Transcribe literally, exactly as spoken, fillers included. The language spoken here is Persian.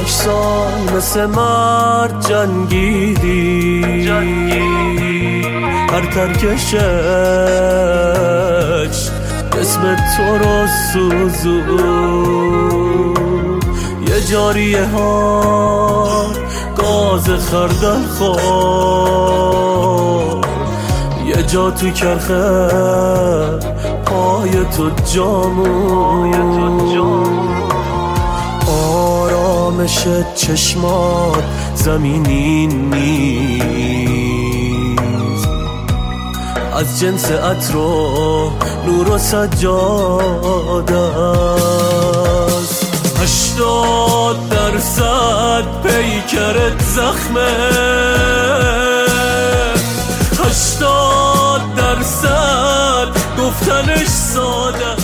هشت سال مثل مرد جنگیدی، هر ترکشش اسم تو رو سوزون. یه جاریه ها گاز خردل خور، یه جا تو کرخه پای تو جامون. آرامش چشمات زمینی نیست، از جنس عطر و نور و سجاده است. هشتاد درصد پیکرت زخمه، هشتاد درصد گفتنش ساده.